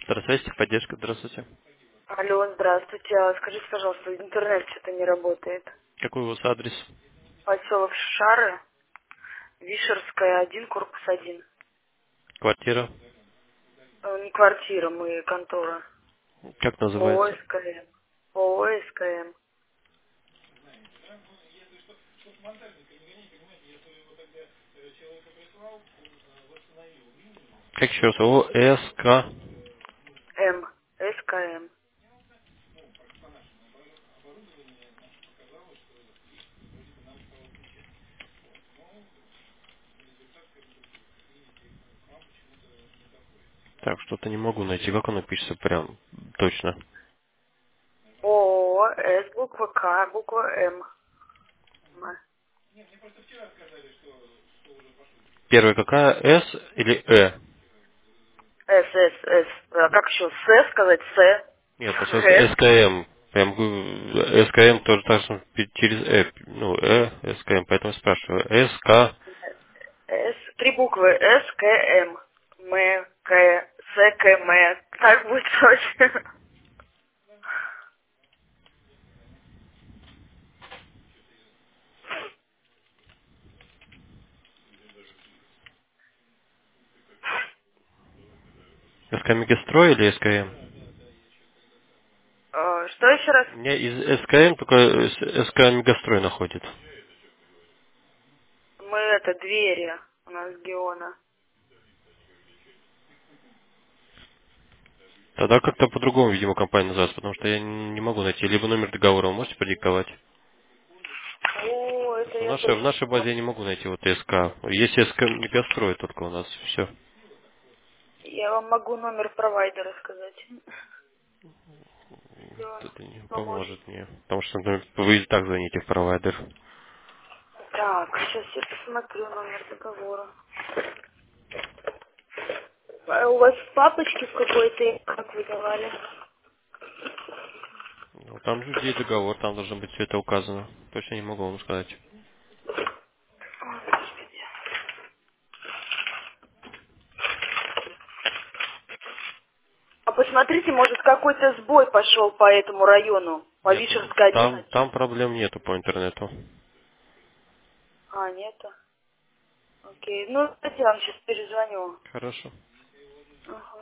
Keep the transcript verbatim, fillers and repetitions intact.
Здравствуйте, поддержка, здравствуйте. Алло, здравствуйте. А скажите, пожалуйста, интернет что-то не работает. Какой у вас адрес? Поселок Шары, Вишерская, один, корпус один. Квартира? Э, Не квартира, мы контора. Как ООО называется? СКМ. ООО СКМ. Как еще раз? О, С, К. М. СКМ. Так, что-то не могу найти. Как оно пишется прям точно? ООО С, буква К, буква М. М. Первая какая? С или Э? С, С, С. А как еще? С сказать? С. Нет, поселок С. СКМ. Прям г- СКМ тоже так же пи- через Э. Ну, Э, СКМ, поэтому спрашиваю. СК. С. Три буквы. С, К, М. М, К, С, К, М. Так будет точно. СК Мегастрой или СКМ? Э, Что еще раз? У меня из СКМ только с- СК Мегастрой находит. Мы это двери у нас Геона. Тогда как-то по-другому, видимо, компания называется, потому что я не могу найти. Либо номер договора вы можете продиктовать. О, это В я нашей, тоже в не нашей базе могу. я не могу найти вот СК. Есть СК Мегастрой только у нас. Все. Я вам могу номер провайдера сказать. Да, Это не поможет. поможет мне. Потому что ну, вы и так звоните в провайдер. Так, сейчас я посмотрю номер договора. А у вас в папочке в какой-то, как вы давали? Ну, там же где договор, там должно быть все это указано. Точно не могу вам сказать. Ой, Господи. А посмотрите, может какой-то сбой пошел по этому району, по Нет, ну, Вишерской там, одиннадцать. там проблем нету по интернету. А, нету. Окей. Ну, давайте я вам сейчас перезвоню. Хорошо. Ага.